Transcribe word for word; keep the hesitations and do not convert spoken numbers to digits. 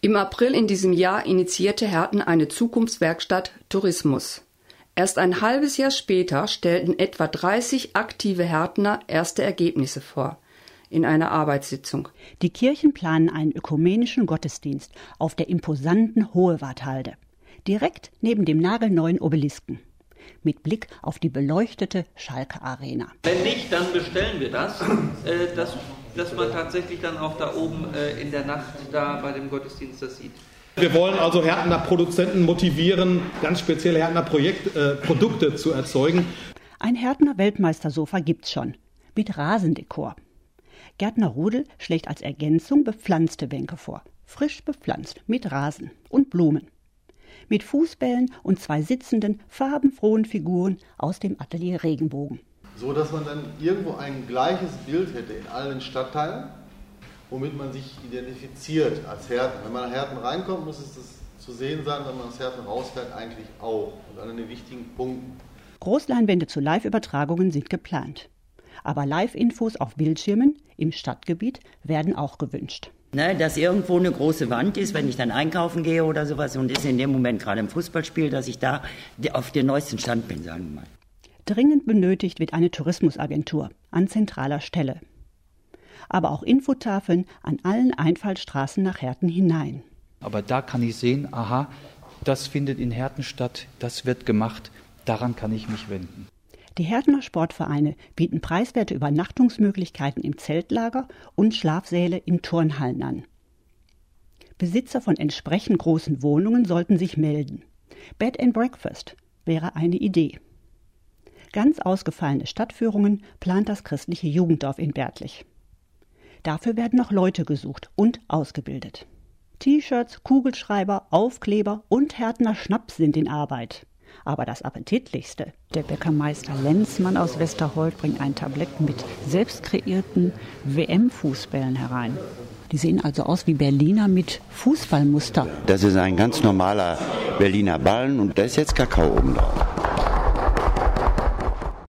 Im April in diesem Jahr initiierte Herten eine Zukunftswerkstatt Tourismus. Erst ein halbes Jahr später stellten etwa dreißig aktive Hertener erste Ergebnisse vor in einer Arbeitssitzung. Die Kirchen planen einen ökumenischen Gottesdienst auf der imposanten Hohewarthalde, direkt neben dem nagelneuen Obelisken, mit Blick auf die beleuchtete Schalke Arena. Wenn nicht, dann bestellen wir das, äh, dass, dass man tatsächlich dann auch da oben äh, in der Nacht da bei dem Gottesdienst das sieht. Wir wollen also Hertener Produzenten motivieren, ganz spezielle Hertener Projekt, äh, Produkte zu erzeugen. Ein Hertener Weltmeistersofa gibt's schon, mit Rasendekor. Gärtner Rudel schlägt als Ergänzung bepflanzte Bänke vor, frisch bepflanzt mit Rasen und Blumen. Mit Fußbällen und zwei sitzenden, farbenfrohen Figuren aus dem Atelier Regenbogen. So, dass man dann irgendwo ein gleiches Bild hätte in allen Stadtteilen, womit man sich identifiziert als Herten. Wenn man nach Herten reinkommt, muss es das zu sehen sein, wenn man aus Herten rausfährt, eigentlich auch. Und an den wichtigen Punkten. Großleinwände zu Live-Übertragungen sind geplant. Aber Live-Infos auf Bildschirmen im Stadtgebiet werden auch gewünscht. Ne, dass irgendwo eine große Wand ist, wenn ich dann einkaufen gehe oder sowas und ist in dem Moment gerade im Fußballspiel, dass ich da auf den neuesten Stand bin, sagen wir mal. Dringend benötigt wird eine Tourismusagentur an zentraler Stelle. Aber auch Infotafeln an allen Einfallstraßen nach Herten hinein. Aber da kann ich sehen, aha, das findet in Herten statt, das wird gemacht, daran kann ich mich wenden. Die Hertener Sportvereine bieten preiswerte Übernachtungsmöglichkeiten im Zeltlager und Schlafsäle in Turnhallen an. Besitzer von entsprechend großen Wohnungen sollten sich melden. Bed and Breakfast wäre eine Idee. Ganz ausgefallene Stadtführungen plant das christliche Jugenddorf in Bärtlich. Dafür werden noch Leute gesucht und ausgebildet. T-Shirts, Kugelschreiber, Aufkleber und Hertener Schnaps sind in Arbeit. Aber das Appetitlichste: der Bäckermeister Lenzmann aus Westerhold bringt ein Tablett mit selbst kreierten W M-Fußbällen herein. Die sehen also aus wie Berliner mit Fußballmuster. Das ist ein ganz normaler Berliner Ballen und da ist jetzt Kakao oben drauf.